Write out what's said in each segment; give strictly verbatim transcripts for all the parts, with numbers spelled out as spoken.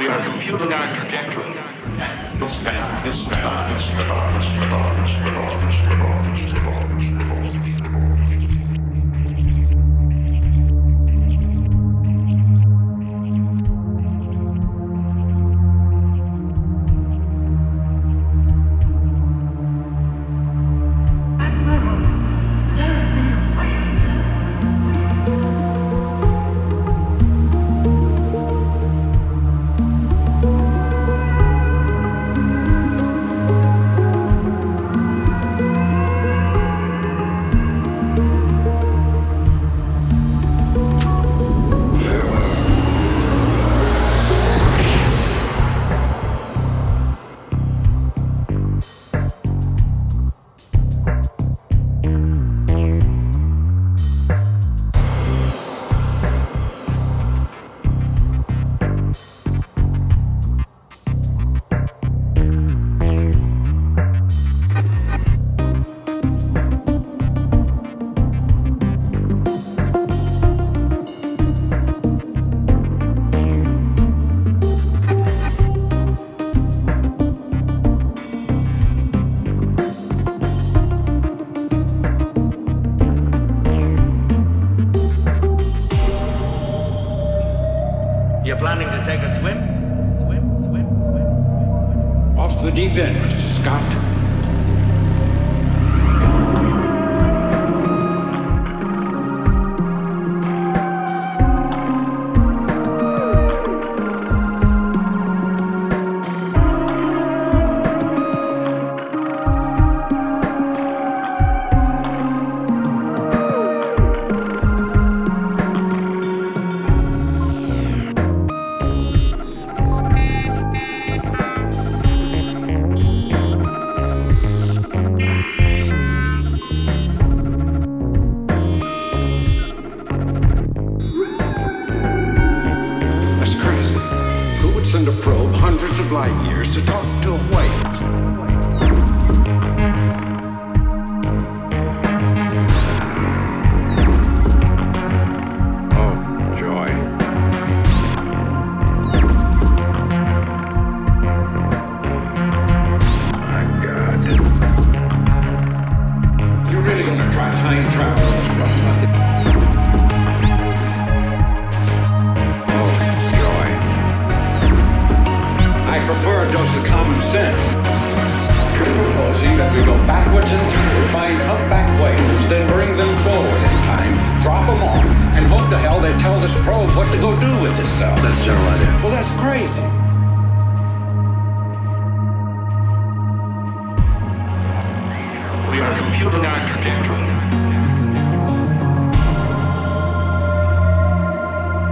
We are computing our trajectory. This band, this band, this You're planning to take a swim? Swim, swim, swim, swim. Off to the deep end, Mister Scott. Send a probe hundreds of light years to talk to a whale. Oh, joy. My God. You're really gonna try time travel, Mister Rushmore? I prefer a dose of common sense. You're proposing that we go backwards in time, find humpback whales, then bring them forward in time, drop them off, and hope to hell they tell this probe what to go do with itself. That's the general idea. Well, that's crazy. We are computing our trajectory.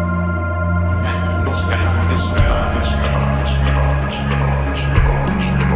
This band, this band, this band, this band, this band, this band.